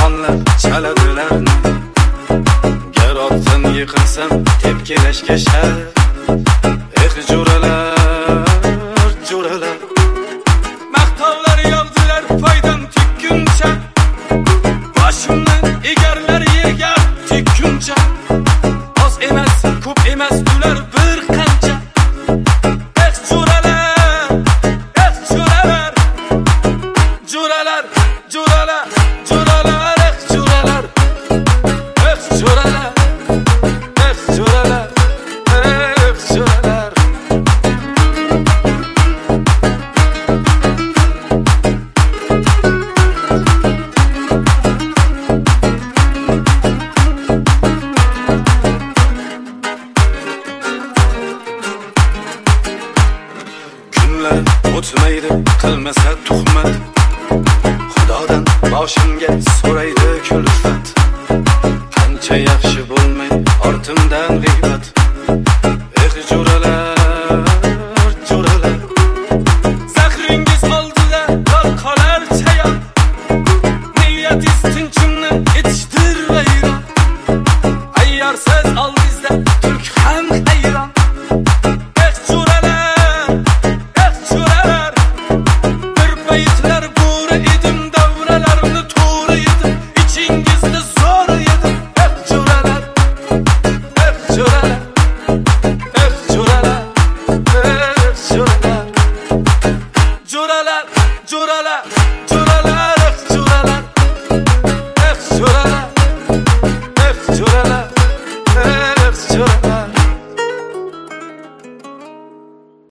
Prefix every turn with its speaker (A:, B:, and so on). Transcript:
A: to'fonlar chaladilarni. Gar otsin yiqilsam tepkilashga shart. Jo'ralar, jo'ralar, maqtovlar yog'dilar foydam tikkuncha. Boshimni egarlar yerga tikkuncha. Oz emas, ko'p emas ular bir qancha. Jo'ralar, jo'ralar, jo'ralar, jo'ralar, jo'ralar, jo'ralar, jo'ralar, jo'ralar, jo'ralar. O'tmaydi qilmasa tuhmat, Xudodan boshimga so'raydi kulfat. Qancha yaxshi bo'lmay ortimdan